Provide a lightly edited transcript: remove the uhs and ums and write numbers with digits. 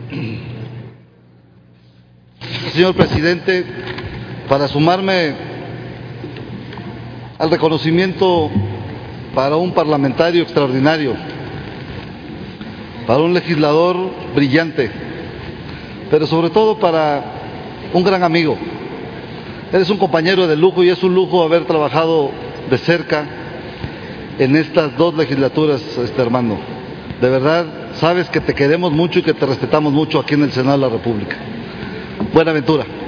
Señor presidente, para sumarme al reconocimiento para un parlamentario extraordinario, para un legislador brillante, pero sobre todo para un gran amigo. Eres un compañero de lujo y es un lujo haber trabajado de cerca en estas dos legislaturas, Armando. De verdad, sabes que te queremos mucho y que te respetamos mucho aquí en el Senado de la República. Buenaventura.